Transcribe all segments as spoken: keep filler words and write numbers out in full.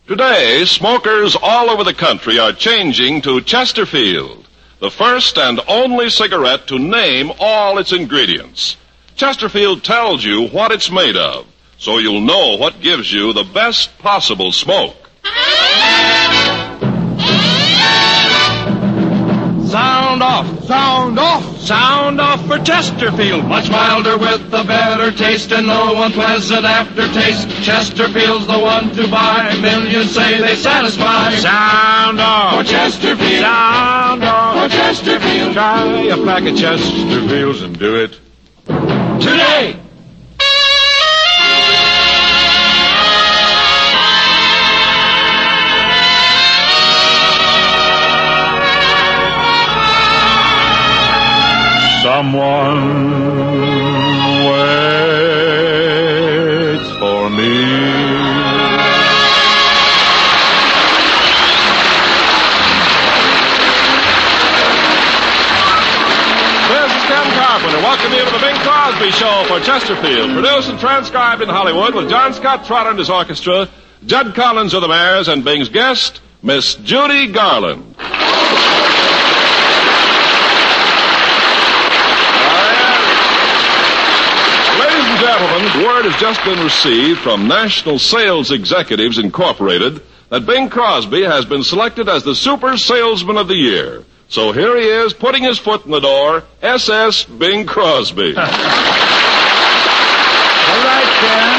Today, smokers all over the country are changing to Chesterfield, the first and only cigarette to name all its ingredients. Chesterfield tells you what it's made of, so you'll know what gives you the best possible smoke. Sound off! Sound off! Sound off for Chesterfield. Much milder with a better taste and no unpleasant aftertaste. Chesterfield's the one to buy. Millions say they satisfy. Sound off for Chesterfield. Sound off for Chesterfield. Try a pack of Chesterfields and do it today. Someone waits for me. This is Ken Carpenter. Welcome you to the Bing Crosby Show for Chesterfield. Produced and transcribed in Hollywood with John Scott Trotter and his orchestra, Judd Collins of the Mares, and Bing's guest, Miss Judy Garland. Gentlemen, word has just been received from National Sales Executives Incorporated that Bing Crosby has been selected as the Super Salesman of the Year. So here he is, putting his foot in the door, S S Bing Crosby. All right, Ken.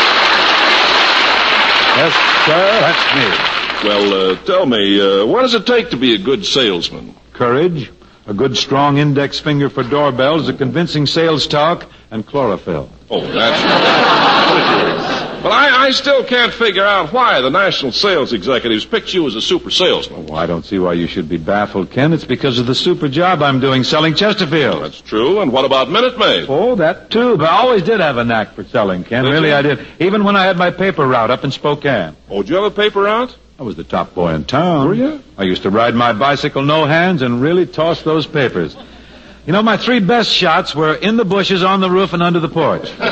Yes, sir, that's me. Well, uh, tell me, uh, what does it take to be a good salesman? Courage, a good strong index finger for doorbells, a convincing sales talk, and chlorophyll. Oh, that's right. But I, I still can't figure out why the National Sales Executives picked you as a super salesman. Oh, I don't see why you should be baffled, Ken. It's because of the super job I'm doing selling Chesterfield. That's true. And what about Minute Maid? Oh, that too. But I always did have a knack for selling, Ken. Did really, you? I did. Even when I had my paper route up in Spokane. Oh, did you have a paper route? I was the top boy in town. Were you? I used to ride my bicycle no hands and really toss those papers. You know, my three best shots were in the bushes, on the roof, and under the porch. Oh,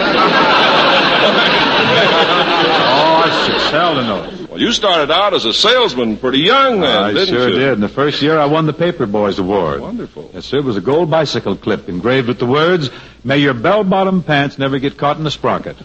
I should sell to those. Well, you started out as a salesman pretty young then, I didn't sure you? did. In the first year, I won the Paper Boys Award. Wonderful. Yes, sir. It was a gold bicycle clip engraved with the words, "May your bell-bottom pants never get caught in a sprocket."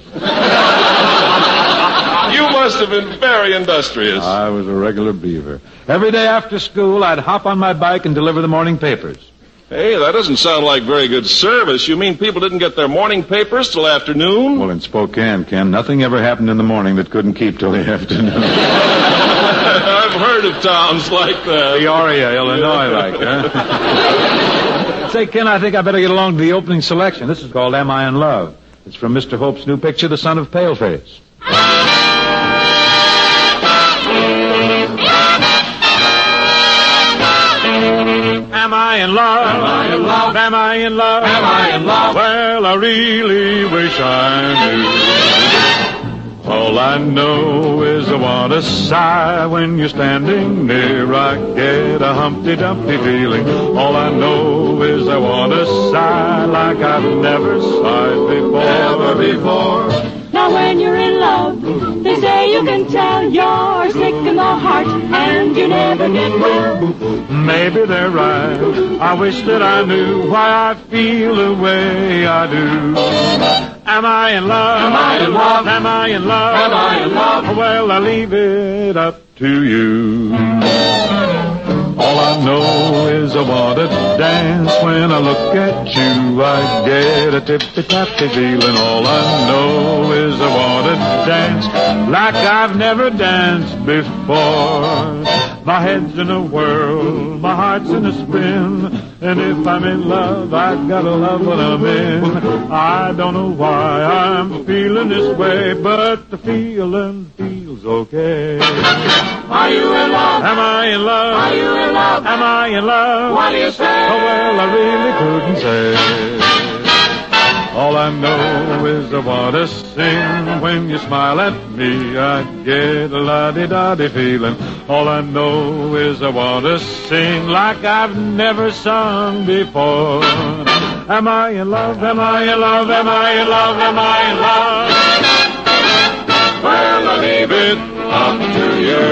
You must have been very industrious. I was a regular beaver. Every day after school, I'd hop on my bike and deliver the morning papers. Hey, that doesn't sound like very good service. You mean people didn't get their morning papers till afternoon? Well, in Spokane, Ken, nothing ever happened in the morning that couldn't keep till the afternoon. I've heard of towns like that. Peoria, Illinois, like, huh? Say, Ken, I think I better get along to the opening selection. This is called Am I in Love? It's from Mister Hope's new picture, The Son of Paleface. Am I in love? Am I in love? Am I in love? Am I in love? Well, I really wish I knew. All I know is I want to sigh when you're standing near. I get a Humpty Dumpty feeling. All I know is I want to sigh like I've never sighed before. Never before. Now when you're in love, they say you can tell you're sick in the heart and you never get well. Maybe they're right. I wish that I knew why I feel the way I do. Am I in love? Am I in love? Am I in love? Am I in love? Well, I leave it up to you. All I know is I want to dance. When I look at you, I get a tippy-tappy feeling. All I know is I want to dance like I've never danced before. My head's in a whirl, my heart's in a spin, and if I'm in love, I've got to love what I'm in. I don't know why I'm feeling this way, but the feeling feels okay. Are you in love? Am I in love? Are you in love? Am I in love? What do you say? Oh, well, I really couldn't say. All I know is I want to sing. When you smile at me, I get a la-di-da-di feeling. All I know is I want to sing like I've never sung before. Am I in love? Am I in love? Am I in love? Am I in love? Well, I leave it up to you.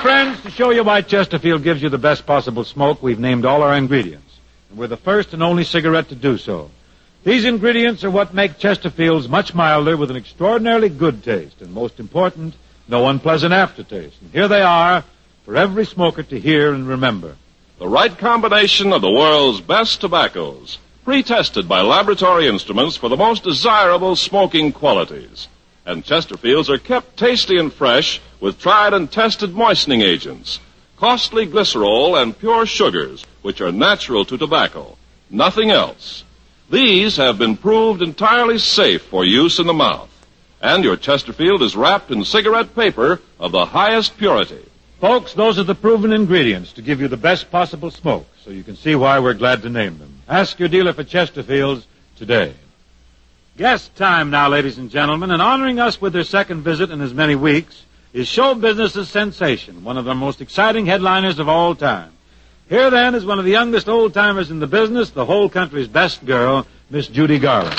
friends, to show you why Chesterfield gives you the best possible smoke, we've named all our ingredients. And we're the first and only cigarette to do so. These ingredients are what make Chesterfields much milder with an extraordinarily good taste. And most important, no unpleasant aftertaste. And here they are for every smoker to hear and remember. The right combination of the world's best tobaccos, pre-tested by laboratory instruments for the most desirable smoking qualities. And Chesterfields are kept tasty and fresh with tried and tested moistening agents, costly glycerol, and pure sugars, which are natural to tobacco. Nothing else. These have been proved entirely safe for use in the mouth. And your Chesterfield is wrapped in cigarette paper of the highest purity. Folks, those are the proven ingredients to give you the best possible smoke, so you can see why we're glad to name them. Ask your dealer for Chesterfields today. Guest time now, ladies and gentlemen, and honoring us with their second visit in as many weeks is show business's sensation, one of the most exciting headliners of all time. Here, then, is one of the youngest old-timers in the business, the whole country's best girl, Miss Judy Garland.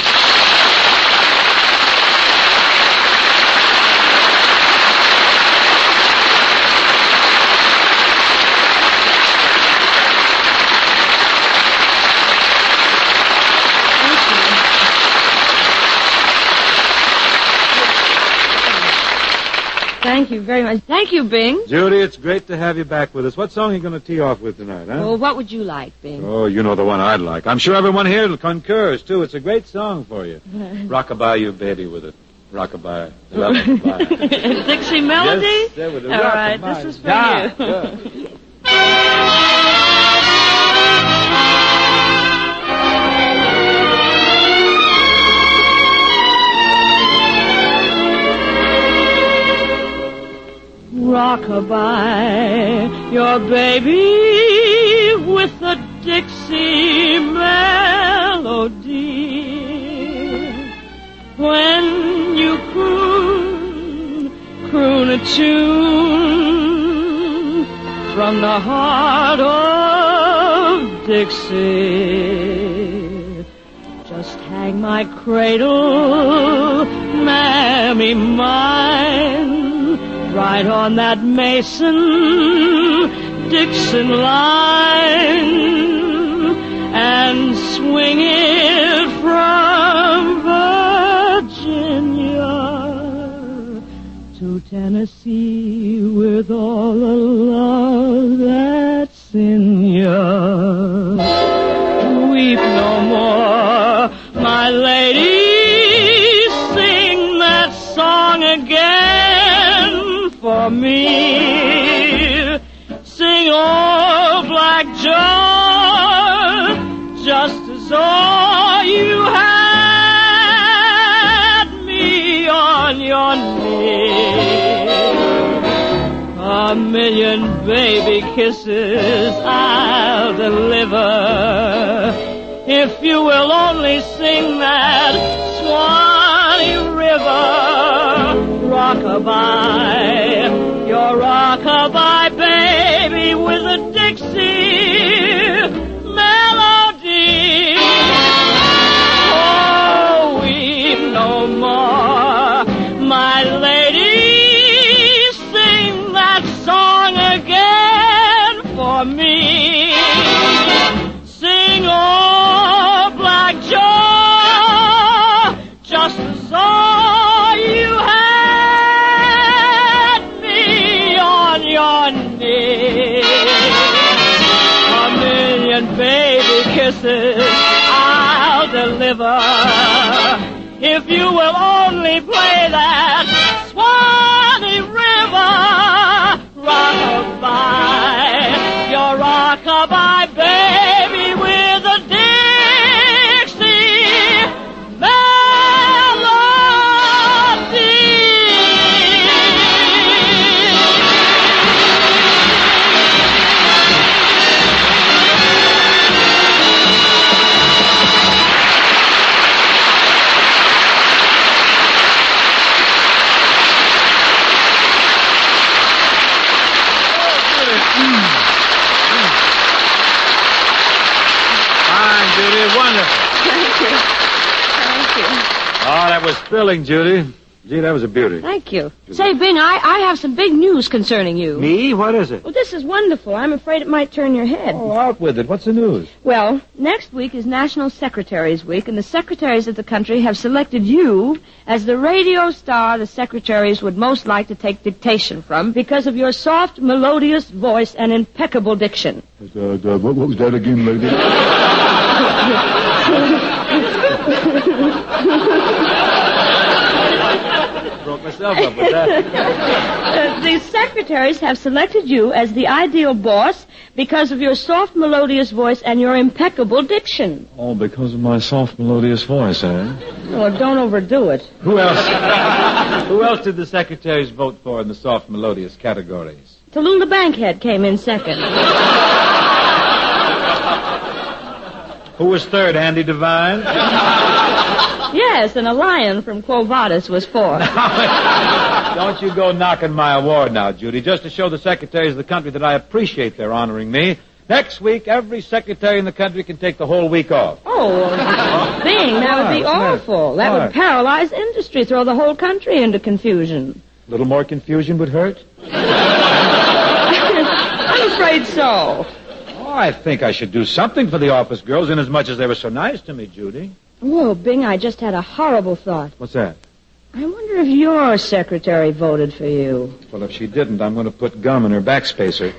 Thank you very much. Thank you, Bing. Judy, it's great to have you back with us. What song are you going to tee off with tonight, huh? Well, what would you like, Bing? Oh, you know the one I'd like. I'm sure everyone here concurs, too. It's a great song for you. Rockabye you baby with it. Rockabye. Rockabye. Dixie Melody? Yes, there with the All right, rockabye. this is for Yeah, you. yeah. Rockabye your baby with the Dixie melody. When you croon, croon a tune from the heart of Dixie. Just hang my cradle, mammy mine, right on that Mason-Dixon line, and swing it from Virginia to Tennessee with all the love that's in ya. Weep no more, my lady, sing that song again for me. Sing old Black Joe, just as all you had me on your knee. A million baby kisses I'll deliver if you will only sing that Swanee River. Rockabye, your rockabye baby with a Dixie melody. Oh, weep no more, my lady, sing that song again for me. Sing, oh, Black Joe, just as all you had me on your knee. A million baby kisses I'll deliver if you will only play that Swanee River. Rockabye, your rockabye baby with a Dixie melody. Judy, wonderful. Thank you. Thank you. Oh, that was thrilling, Judy. Gee, that was a beauty. Thank you. Say, Bing, I, I have some big news concerning you. Me? What is it? Well, this is wonderful. I'm afraid it might turn your head. Oh, out with it. What's the news? Well, next week is National Secretaries Week, and the secretaries of the country have selected you as the radio star the secretaries would most like to take dictation from because of your soft, melodious voice and impeccable diction. Uh, uh, what, what was that again, lady? Broke myself up with that. uh, the secretaries have selected you as the ideal boss because of your soft, melodious voice and your impeccable diction. Oh, because of my soft, melodious voice, eh? Oh, don't overdo it. Who else? Who else did the secretaries vote for in the soft, melodious categories? Tallulah Bankhead came in second. Who was third, Andy Devine? Yes, and a lion from Quo Vadis was fourth. Don't you go knocking my award now, Judy. Just to show the secretaries of the country that I appreciate their honoring me, next week every secretary in the country can take the whole week off. Oh, Bing, that would be awful. That would paralyze industry, throw the whole country into confusion. A little more confusion would hurt? I'm afraid so. Oh, I think I should do something for the office girls, inasmuch as they were so nice to me, Judy. Whoa, Bing, I just had a horrible thought. What's that? I wonder if your secretary voted for you. Well, if she didn't, I'm going to put gum in her backspacer.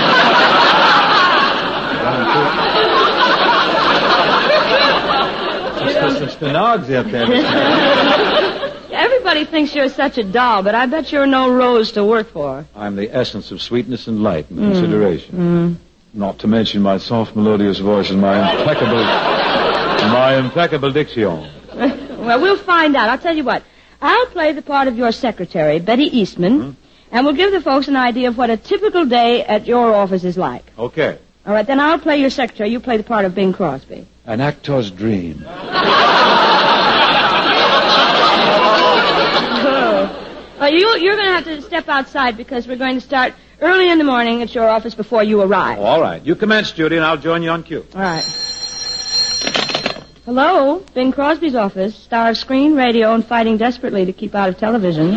Some stenogs out there. Everybody thinks you're such a doll, but I bet you're no rose to work for. I'm the essence of sweetness and light and mm. consideration. Mm. Not to mention my soft, melodious voice and my impeccable... My impeccable diction. Well, we'll find out. I'll tell you what. I'll play the part of your secretary, Betty Eastman, mm-hmm. and we'll give the folks an idea of what a typical day at your office is like. Okay. All right, then I'll play your secretary. You play the part of Bing Crosby. An actor's dream. Oh. Well, you, you're going to have to step outside because we're going to start early in the morning at your office before you arrive. Oh, all right. You commence, Judy, and I'll join you on cue. All right. Hello, Bing Crosby's office, star of screen, radio, and fighting desperately to keep out of television.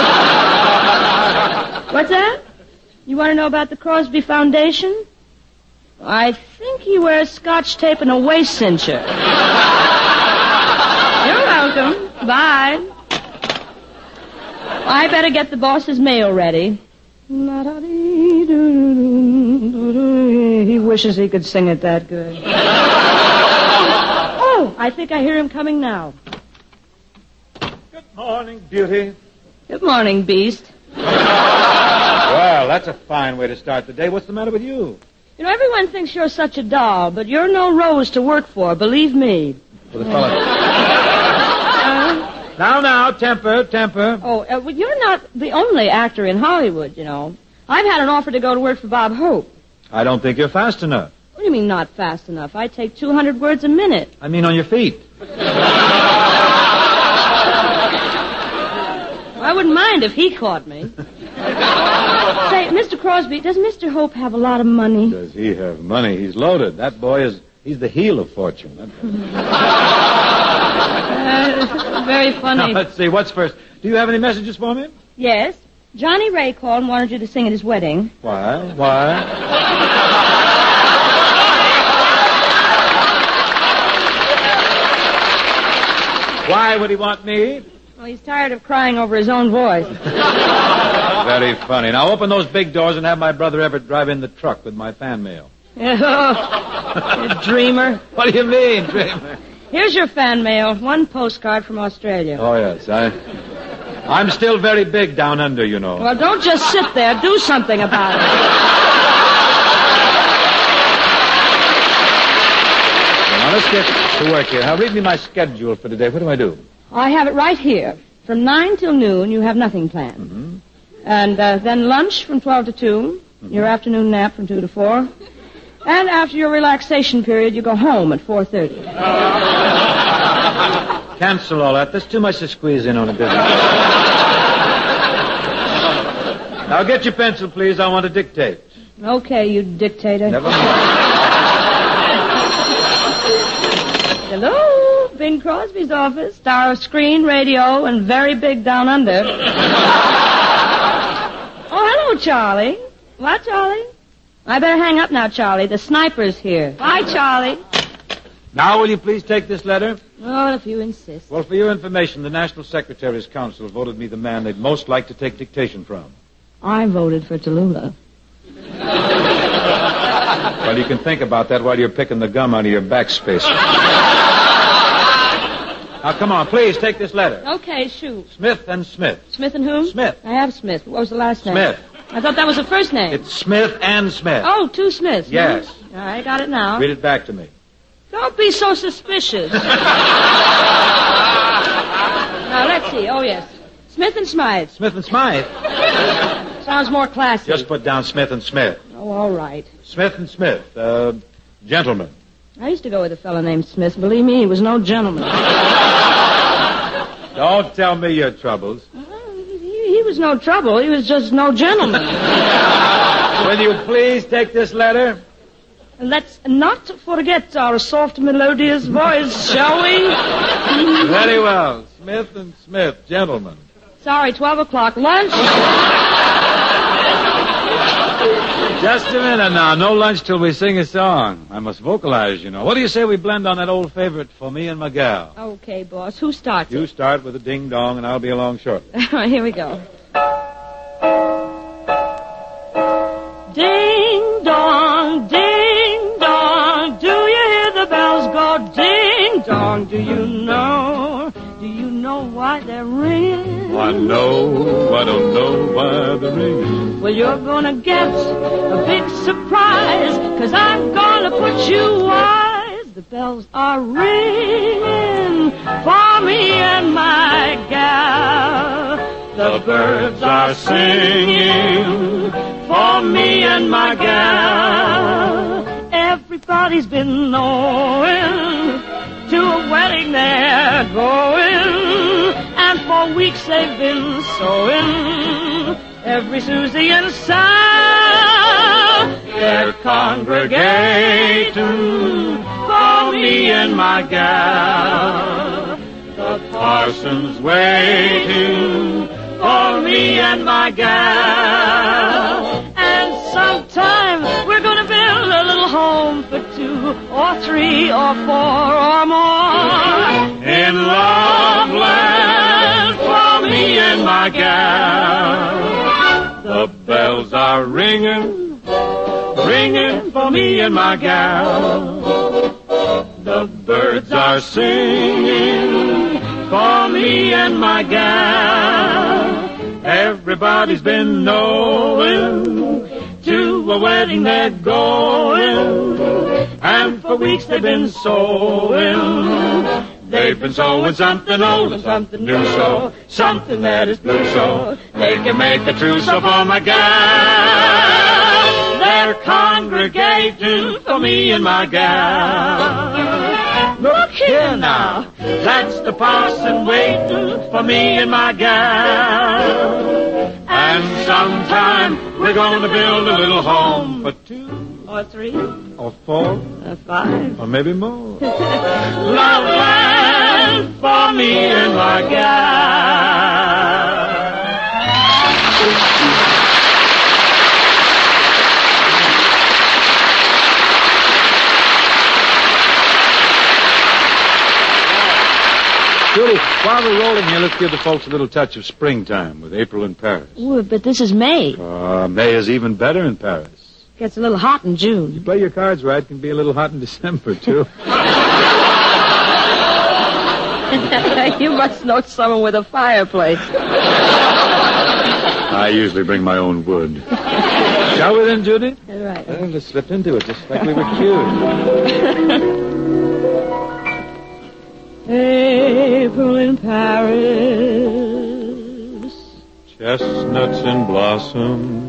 What's that? You want to know about the Crosby Foundation? I think he wears Scotch tape and a waist cincher. You're welcome. Bye. I better get the boss's mail ready. He wishes he could sing it that good. I think I hear him coming now. Good morning, beauty. Good morning, beast. Well, that's a fine way to start the day. What's the matter with you? You know, everyone thinks you're such a doll, but you're no rose to work for, believe me. Well, the fella... uh, now, now, temper, temper. Oh, uh, well, you're not the only actor in Hollywood, you know. I've had an offer to go to work for Bob Hope. I don't think you're fast enough. What do you mean not fast enough? I take two hundred words a minute. I mean on your feet. I wouldn't mind if he caught me. Say, Mister Crosby, does Mister Hope have a lot of money? Does he have money? He's loaded. That boy is, he's the heel of fortune. uh, very funny. Now, let's see, what's first? Do you have any messages for me? Yes. Johnny Ray called and wanted you to sing at his wedding. Why? Why? Why would he want me? Well, he's tired of crying over his own voice. Very funny. Now open those big doors and have my brother Everett drive in the truck with my fan mail. Oh, you dreamer. What do you mean, dreamer? Here's your fan mail. One postcard from Australia. Oh, yes. I, I'm still very big down under, you know. Well, don't just sit there. Do something about it. Now, let's get to work here. Now, read me my schedule for today. What do I do? I have it right here. From nine till noon, you have nothing planned. Mm-hmm. And uh, then lunch from twelve to two, mm-hmm. your afternoon nap from two to four, and after your relaxation period, you go home at four thirty. Cancel all that. There's too much to squeeze in on a business. Now, get your pencil, please. I want to dictate. Okay, you dictator. Never mind. Hello, Bing Crosby's office. Star of screen, radio, and very big down under. Oh, hello, Charlie. What, Charlie? I better hang up now, Charlie. The sniper's here. Bye, Charlie. Now, will you please take this letter? Oh, if you insist. Well, for your information, the National Secretary's Council voted me the man they'd most like to take dictation from. I voted for Tallulah. Well, you can think about that while you're picking the gum out of your backspace. Now, come on, please, take this letter. Okay, shoot. Smith and Smith. Smith and whom? Smith. I have Smith. What was the last name? Smith. I thought that was the first name. It's Smith and Smith. Oh, two Smiths. Yes. Hmm? I got it now. Read it back to me. Don't be so suspicious. Now, let's see. Oh, yes. Smith and Smythe. Smith and Smythe? Sounds more classy. Just put down Smith and Smith. Oh, all right. Smith and Smith. Uh, gentlemen. I used to go with a fellow named Smith. Believe me, he was no gentleman. Don't tell me your troubles. Uh, he, he was no trouble. He was just no gentleman. Will you please take this letter? Let's not forget our soft, melodious voice, shall we? Very well. Smith and Smith, gentlemen. Sorry, twelve o'clock. Lunch? Just a minute now. No lunch till we sing a song. I must vocalize, you know. What do you say we blend on that old favorite, For Me and My Gal? Okay, boss. Who starts You it? start with a ding-dong, and I'll be along shortly. Here we go. Ding dong, ding dong, do you hear the bells go ding dong? Do you know, do you know why they're ringing? I know, I don't know why they're ringing. Well, you're gonna get a big surprise, 'cause I'm gonna put you wise. The bells are ringing for me and my gal. The birds are singing for me and my gal. Everybody's been knowing to a wedding they're going, and for weeks they've been sewing. Every Susie and Sal, they're congregating for me and my gal. The parson's waiting for me and my gal. And sometime we're gonna build a little home for two or three or four or more in Loveland for me and my gal. The bells are ringing, ringing for me and my gal. The birds are singing for me and my gal. Everybody's been knowing to a wedding they're going, and for weeks they've been sewing. They've been sewing something old and something new, so something that is blue, so they can make a trousseau for my gal. They're congregating for me and my gal. Look here now, that's the parson waiting for me and my gal. And sometime we're gonna build a little home for two or three Or four, or five. or maybe more. Loveland for me and my gal. Judy, while we're rolling here, let's give the folks a little touch of springtime with April in Paris. Ooh, but this is May. Uh, May is even better in Paris. Gets a little hot in You June. play your cards right, it can be a little hot in December, too. You must know someone with a fireplace. I usually bring my own wood. Shall we then, Judy? All right. Well, just slipped into it, just like we were cued. April in Paris. Chestnuts in blossom.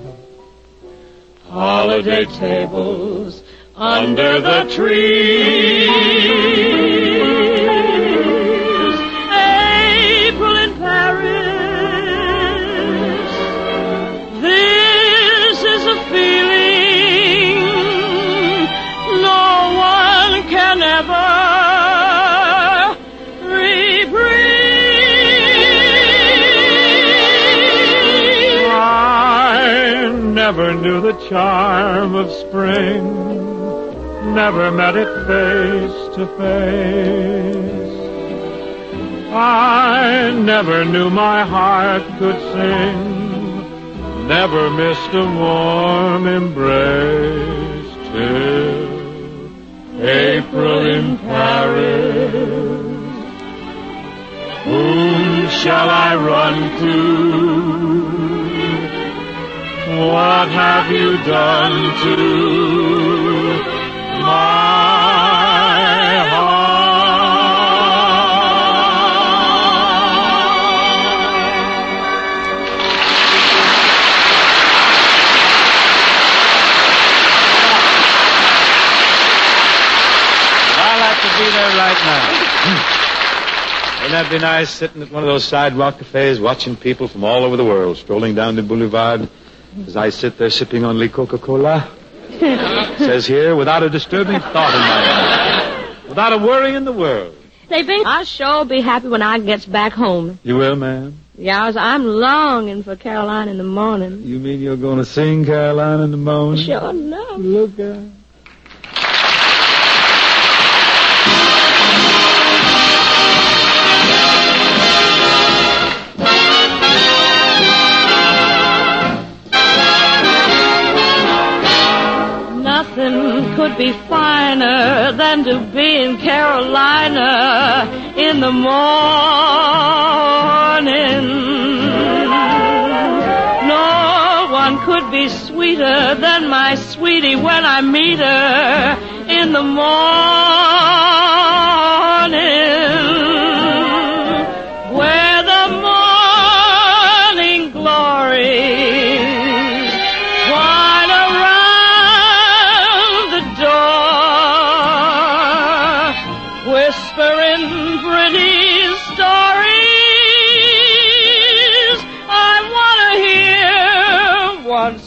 Holiday tables under the trees. April in Paris. This is a feeling no one can ever the charm of spring, never met it face to face. I never knew my heart could sing, never missed a warm embrace till April in Paris. Whom shall I run to? What have you done to my heart? I'd like to be there right now. Wouldn't that be nice, sitting at one of those sidewalk cafes, watching people from all over the world strolling down the boulevard as I sit there sipping only Coca-Cola? It says here, without a disturbing thought in my mind, without a worry in the world. Say, Bing, I'll sure be happy when I gets back home. You will, ma'am? Yeah, I'm longing for Caroline in the morning. You mean you're going to sing Caroline in the morning? Sure enough. Look out. Nothing could be finer than to be in Carolina in the morning. No one could be sweeter than my sweetie when I meet her in the morning. Where the morning glory twine around the door, whispering pretty stories I want to hear once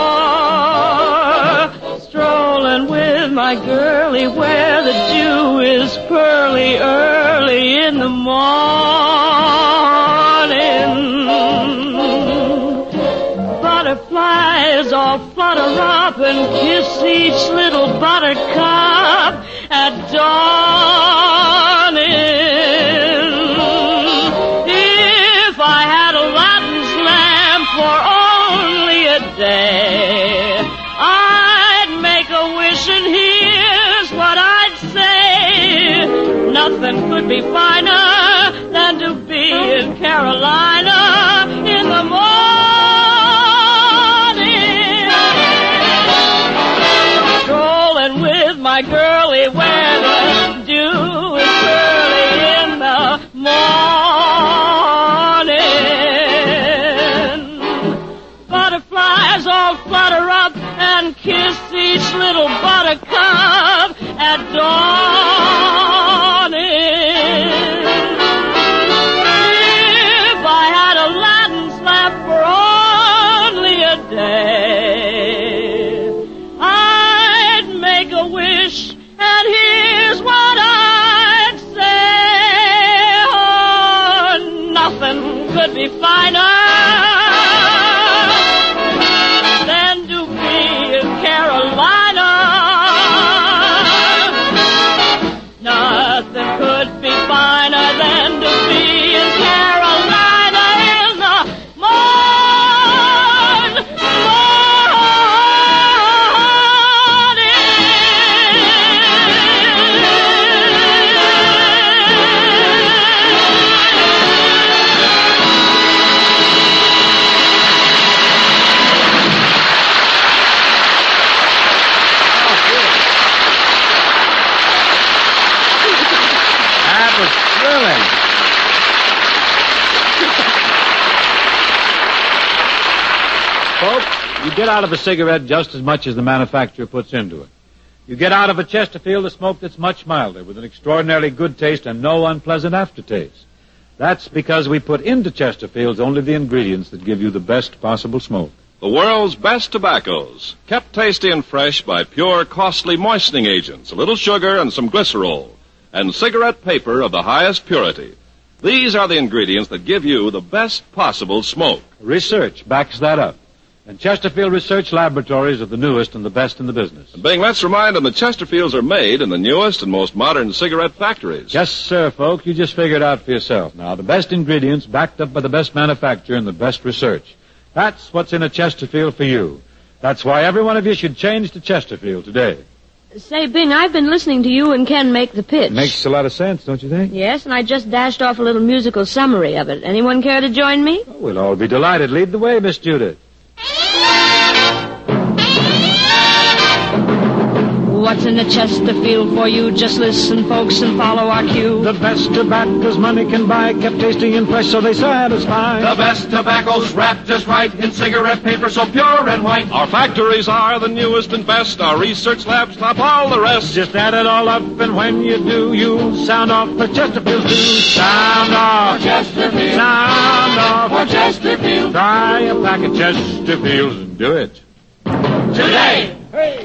more. Strolling with my girlie where the dew is pearly early in the morning. Butterflies all flutter up and kiss each little buttercup at dawning. If I had Aladdin's lamp for only a day, I'd make a wish and here's what I'd say. Nothing could be finer than to be in Carolina in the morning. Strolling with my girlie where the dew is early in the morning. Butterflies all flutter up and kiss each little buttercup at dawning. If I had Aladdin's lamp for only a day, I'd make a wish, and here's what I'd say. Oh, nothing could be finer than to be in Carolina. Nothing could be finer than to be in Carolina in the morn, That was thrilling. Folks, you get out of a cigarette just as much as the manufacturer puts into it. You get out of a Chesterfield a smoke that's much milder, with an extraordinarily good taste and no unpleasant aftertaste. That's because we put into Chesterfields only the ingredients that give you the best possible smoke. The world's best tobaccos, kept tasty and fresh by pure, costly moistening agents, a little sugar and some glycerol, and cigarette paper of the highest purity. These are the ingredients that give you the best possible smoke. Research backs that up. And Chesterfield Research Laboratories are the newest and the best in the business. And Bing, let's remind them that Chesterfields are made in the newest and most modern cigarette factories. Yes, sir, folks. You just figure it out for yourself. Now, the best ingredients backed up by the best manufacturer and the best research. That's what's in a Chesterfield for you. That's why every one of you should change to Chesterfield today. Say, Bing, I've been listening to you and Ken make the pitch. Makes a lot of sense, don't you think? Yes, and I just dashed off a little musical summary of it. Anyone care to join me? Oh, we'll all be delighted. Lead the way, Miss Judith. What's in the Chesterfield for you? Just listen, folks, and follow our cue. The best tobaccos money can buy, kept tasty and fresh so they satisfy. The best tobacco's wrapped just right in cigarette paper so pure and white. Our factories are the newest and best. Our research labs top all the rest. Just add it all up, and when you do, you'll sound off for Chesterfield too. Sound off For Chesterfield. Sound off For Chesterfield. Try a pack of Chesterfields and do it Today.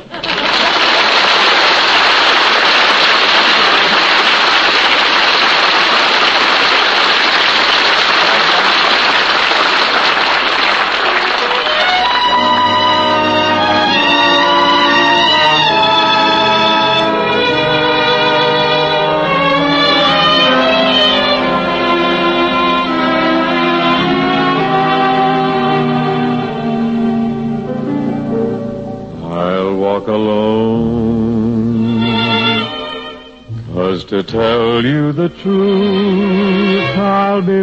Alone, 'cause to tell you the truth, I'll be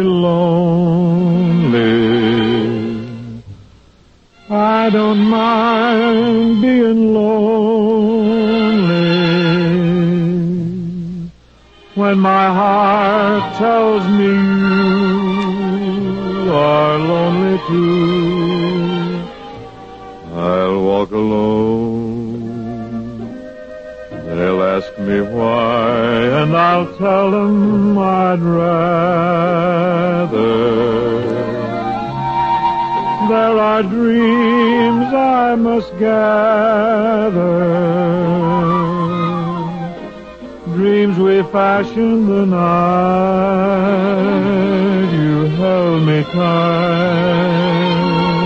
lonely. I don't mind being lonely when my heart tells me you are lonely too. I'll walk alone. They'll ask me why, and I'll tell them I'd rather. There are dreams I must gather, dreams we fashioned the night you held me tight.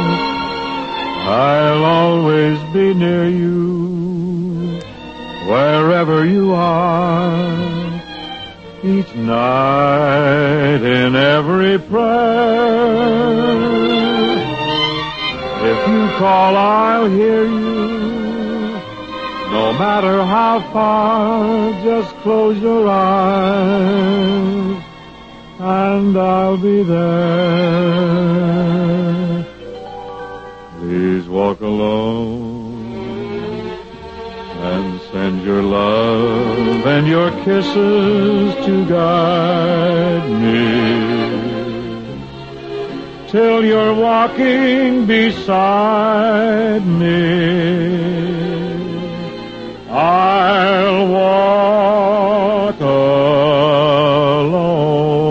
I'll always be near you, wherever you are, each night in every prayer. If you call, I'll hear you, no matter how far, just close your eyes, and I'll be there. Please walk alone and send your love and your kisses to guide me till you're walking beside me. I'll walk alone.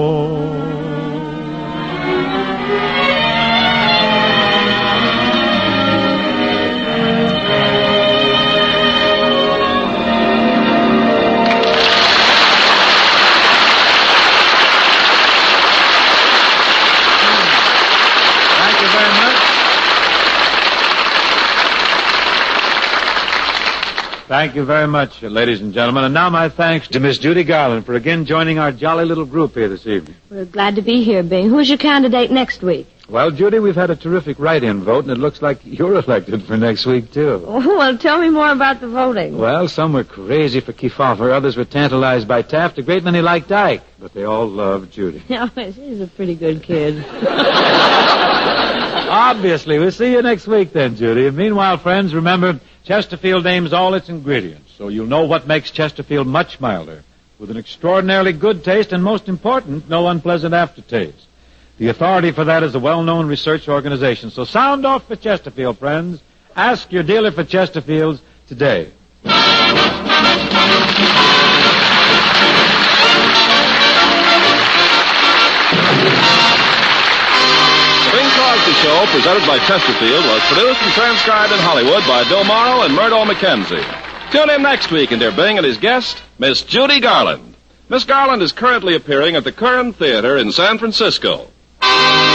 Thank you very much, ladies and gentlemen. And now my thanks to Miss Judy Garland for again joining our jolly little group here this evening. We're glad to be here, Bing. Who's your candidate next week? Well, Judy, we've had a terrific write-in vote, and it looks like you're elected for next week, too. Oh, well, tell me more about the voting. Well, some were crazy for Kefauver, others were tantalized by Taft, a great many liked Ike, but they all loved Judy. Yeah, he's a pretty good kid. Obviously. We'll see you next week then, Judy. And meanwhile, friends, remember, Chesterfield names all its ingredients, so you'll know what makes Chesterfield much milder, with an extraordinarily good taste and, most important, no unpleasant aftertaste. The authority for that is a well-known research organization. So sound off for Chesterfield, friends. Ask your dealer for Chesterfields today. The Bing Crosby Show, presented by Chesterfield, was produced and transcribed in Hollywood by Bill Morrow and Murdo McKenzie. Tune in next week and dear Bing and his guest, Miss Judy Garland. Miss Garland is currently appearing at the Curran Theater in San Francisco.